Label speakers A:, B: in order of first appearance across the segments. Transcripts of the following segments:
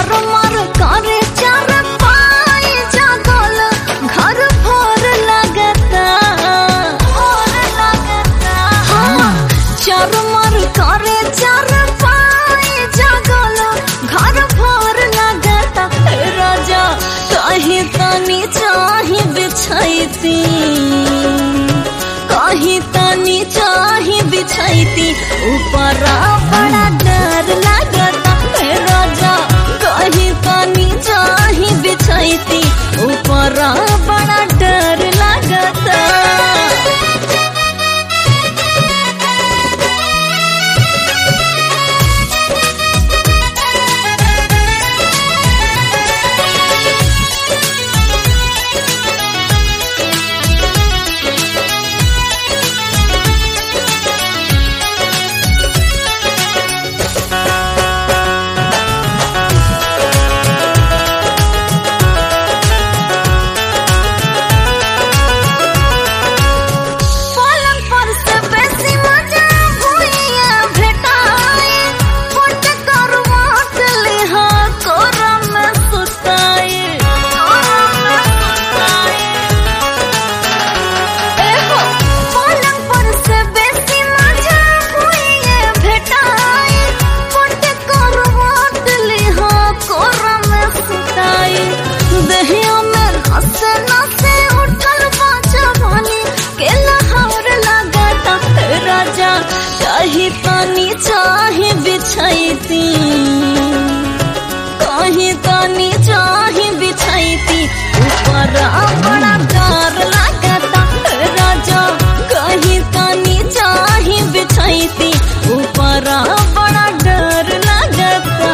A: चरमर करे चार पाई जागल घर भर लगता हाँ चरमर करे चार पाई जागल घर भर लगता राजा कहीं तनी चाही बिछैती कहीं तनी चाही बिछैती ऊपर बड़ा डर लगता राजा कहीं तनी चाही बिछैती ऊपर बड़ा डर लगता कहीं तनी चाही बिछैती कहीं तनी चाही बिछैती ऊपर बड़ा डर लगता राजा कहीं तनी चाही बिछैती ऊपर बड़ा डर लगता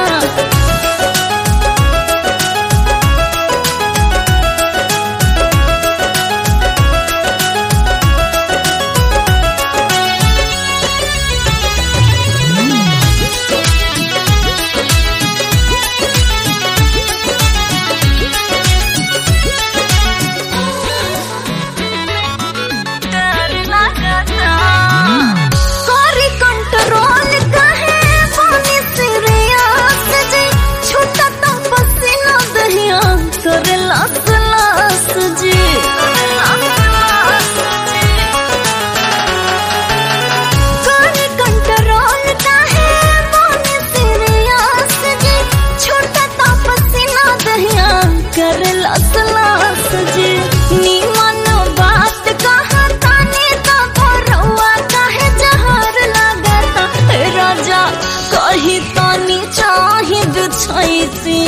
A: कहीं तनी चाही बिछैती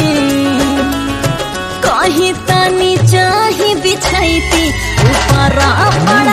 A: कहीं तनी चाही बिछैती ऊपर बड़ा